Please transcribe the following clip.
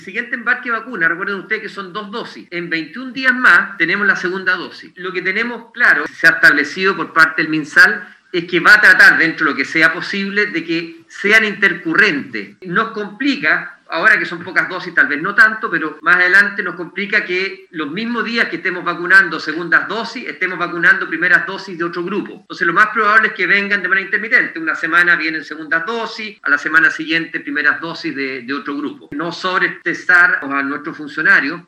Siguiente embarque de vacuna, recuerden ustedes que son 2 dosis. En 21 días más tenemos la segunda dosis. Lo que tenemos claro, se ha establecido por parte del MinSal, es que va a tratar, dentro de lo que sea posible, de que sean intercurrentes. Nos complica, ahora que son pocas dosis, tal vez no tanto, pero más adelante nos complica que los mismos días que estemos vacunando segundas dosis, estemos vacunando primeras dosis de otro grupo. Entonces lo más probable es que vengan de manera intermitente. Una semana vienen segundas dosis, a la semana siguiente primeras dosis de otro grupo. No sobreestresar a nuestros funcionarios,